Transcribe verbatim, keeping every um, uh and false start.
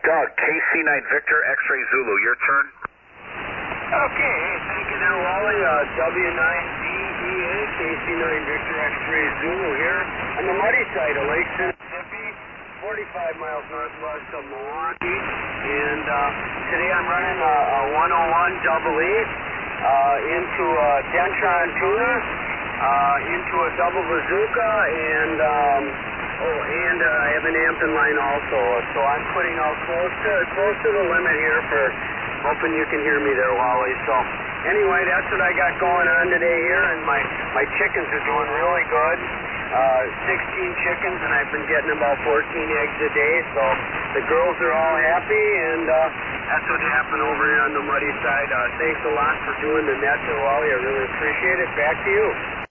Doug, K C nine Victor, X-Ray Zulu, your turn. Okay, thank you there, Wally. Uh, W nine D E A, K C nine Victor, X-Ray Zulu here on the muddy side of Lake Mississippi, forty-five miles northwest of Milwaukee. And uh, today I'm running a, a one oh one double E uh, into a Dentron tuner, uh, into a double bazooka, and um, oh, and uh, I have an Ampton line also. So I'm putting out close to close to the limit here for hoping you can hear me there, Wally. So anyway, that's what I got going on today here, and my my chickens are doing really good. Uh, sixteen chickens, and I've been getting about fourteen eggs a day. So the girls are all happy, and uh, that's what happened over here on the muddy side. Uh, thanks a lot for doing the net there, Wally. I really appreciate it. Back to you.